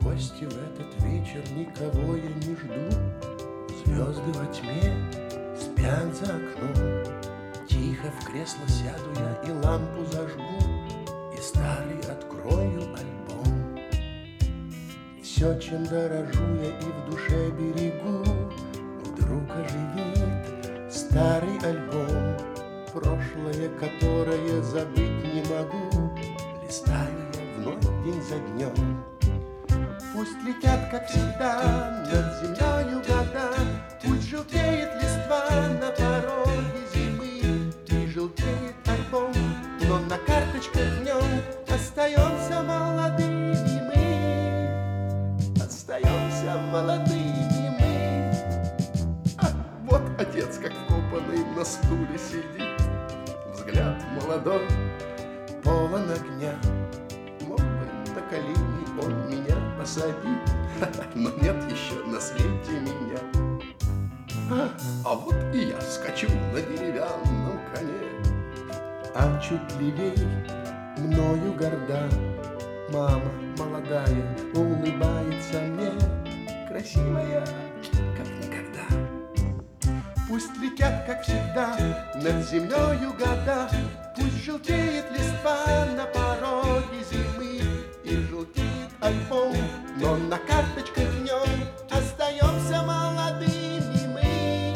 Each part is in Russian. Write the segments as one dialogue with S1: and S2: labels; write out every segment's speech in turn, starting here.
S1: гости в этот вечер, никого я не жду. Звезды во тьме спят за окном. Тихо в кресло сяду я и лампу зажгу, и старый открою альбом. Все, чем дорожу я и в душе берегу, вдруг оживит старый альбом. Прошлое, которое забыть не могу, листаю я вновь день за днем. Пусть летят, как всегда, над землею года, пусть желтеет листва на пороге зимы, и желтеет альбом, но на карточках в нем остаемся молодыми мы. Остаемся молодыми мы. А вот отец, как вкопанный, на стуле сидит, взгляд молодой, полон огня. Мог бы на колени он меня посадить, но нет еще на свете меня. А вот и я скачу на деревянном коне, а чуть левей мною горда мама молодая улыбается мне, красивая, как никогда. Пусть летят, как всегда, над землею года, пусть желтеет листва на пороге зимы, и желтеет альбом, но на карточках в нем остаемся молодыми мы.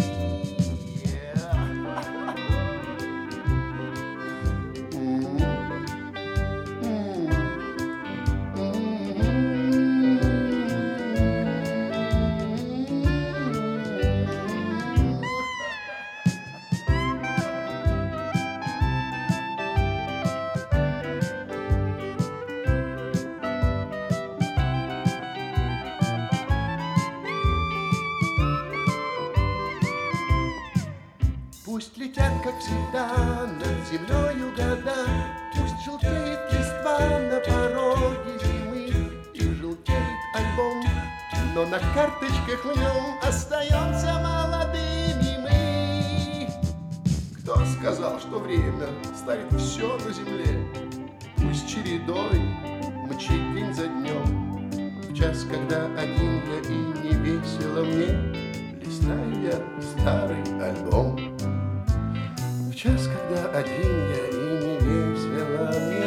S1: Пусть летят, как всегда, над землею года, пусть желтеет листва на пороге зимы, и желтеет альбом, но на карточках в нем остаемся молодыми мы. Кто сказал, что время ставит все на земле? Пусть чередой мчит день за днем, в час, когда один я и не весело мне, листаю я старый альбом. В час, когда один я и не весело мне.